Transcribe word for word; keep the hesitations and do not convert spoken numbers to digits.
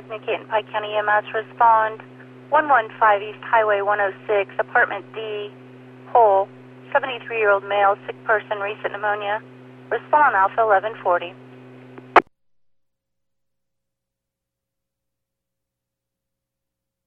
Contact New Canton Pike County E M S. Respond one one five East Highway one oh six, Apartment D, Hole, seventy-three-year-old male, sick person, recent pneumonia. Respond Alpha eleven forty.